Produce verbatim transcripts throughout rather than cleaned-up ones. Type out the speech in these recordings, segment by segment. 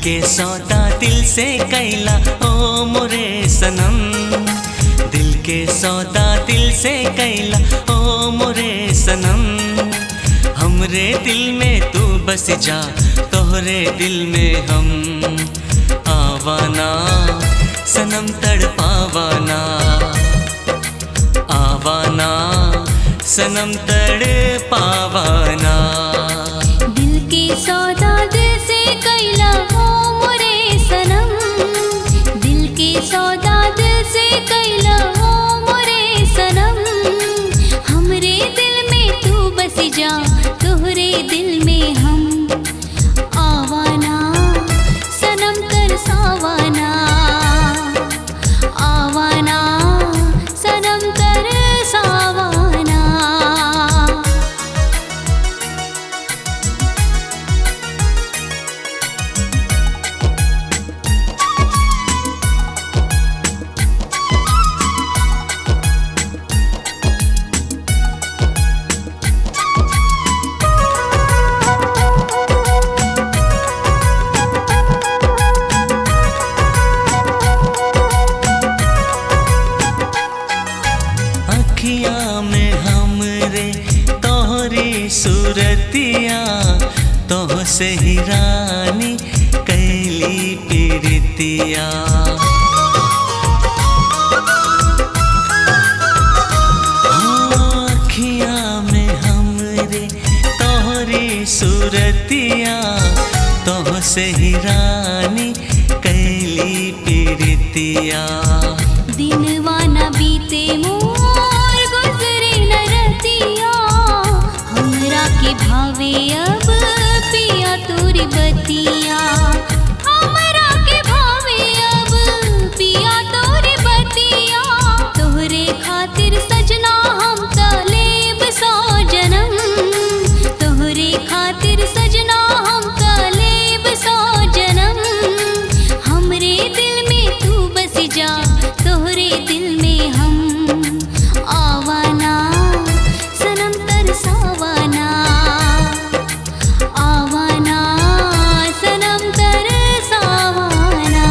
के सौदा दिल से कैला ओ मोरे सनम, दिल के सौदा दिल से कैला ओ मोरे सनम। हमरे दिल में तू बस जा, तोहरे दिल में हम आवाना सनम तड़पावाना, आवाना सनम तड़पावाना। दिल के सौदा दिल से कैला ओ मोरे सनम, दिल के सौदा दिल से कैला ओ मोरे सनम। हमरे दिल में तू बस जा, तोहरे दिल में हम आवाना सनम तरसावाना, आवाना सनम तरसावाना। अखियाँ में हमरे तोहरी सूरतिया, तोह से ही रानी कैली पीरितिया। अखियाँ में हमरे तोहरी सूरतिया, तोह से ही रानी कैली पीरितिया। दिनवा न बीते मोर गुजरे न रतिया, हमरा के भावे अब पिया तोरी बतिया, हमरा के भावे अब पिया तोरी बतिया। तोहरे खातिर सजना हम त लेब सौ जनम, तोहरे खातिर सजना हम त लेब सौ जनम। हमरे दिल में तू बस जा, तोहरे दिल में हम आवाना सनम तरसावाना, आवाना सनम तरसावाना।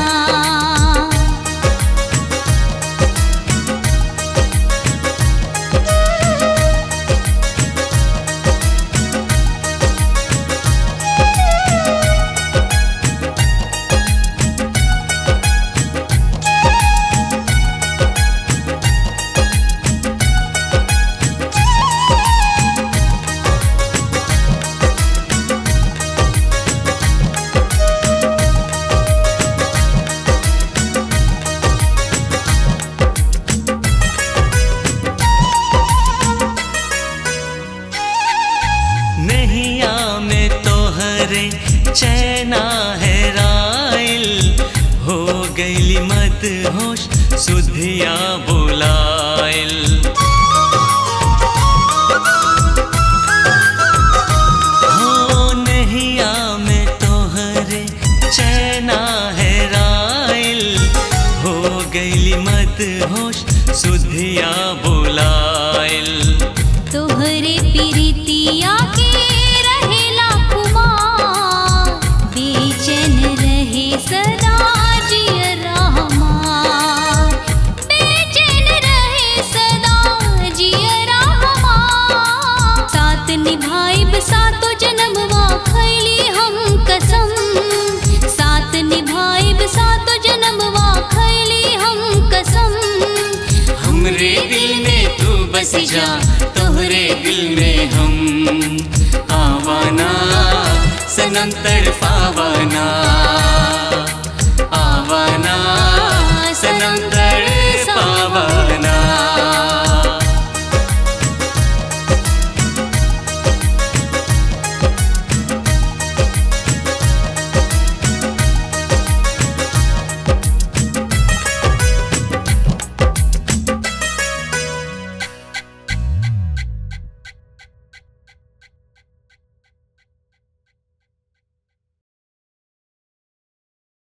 नैया में तोहरे चैना है राइल, हो गईली मदहोश सुधिया बुलाइल। हो नैया में तोहरे चैना है राइल, हो गईली मदहोश सुधिया बुलाइल। तोहरे पीरितिया के रहेला कुमार, बेचैन रहे सदा जियरा हमार, बेचैन रहे सदा जियरा हमार। साथ निभाइब सातो जनमवा खैली हम कसम, साथ निभाइब सातो जनमवा खैली हम कसम। हमरे दिल में तू बस जा, तोहरे दिल में हम आवाना सनम तड़पावाना।